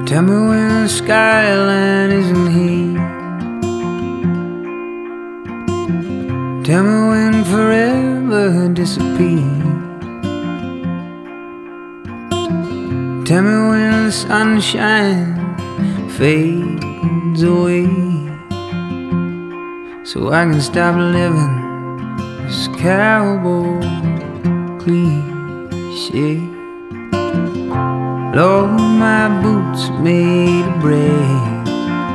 Tell me when the skyline isn't here. Tell me when forever disappears. Tell me when the sunshine fades away, so I can stop living this cowboy cliche. Lord, my boots made of brass.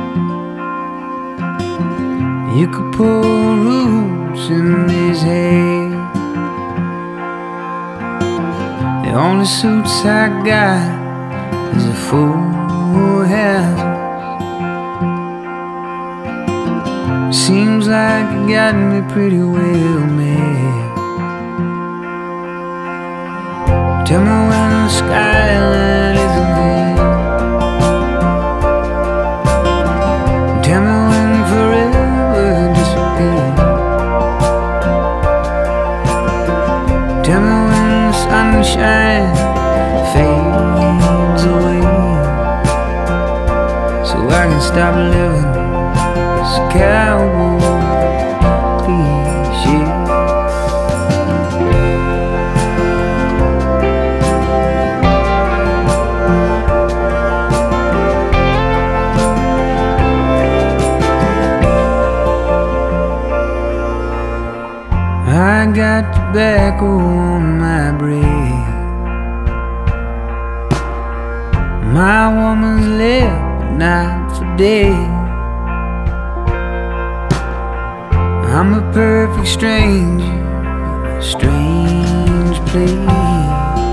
You could pull roots in his hair. The only suits I got is a full house. Seems like you got me pretty well made. Tell me when the skyline isn't there. Tell me when forever disappears. Tell me when the sunshine fades away, so I can stop living this cowboy cliche. I got tobacco on my breath. My woman's left, but not for dead. I'm a perfect stranger in a strange place,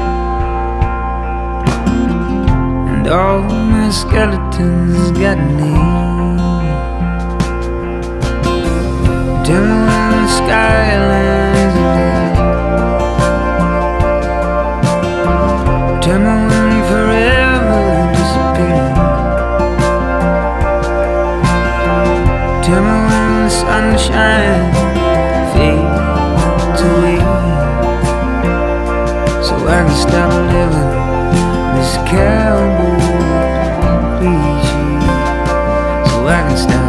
and all my skeletons got names. Tell me when the skyline's there. Tell me when forever disappears. Tell me when the sunshine fades away, so I can stop living this cowboy cliche. So I can stop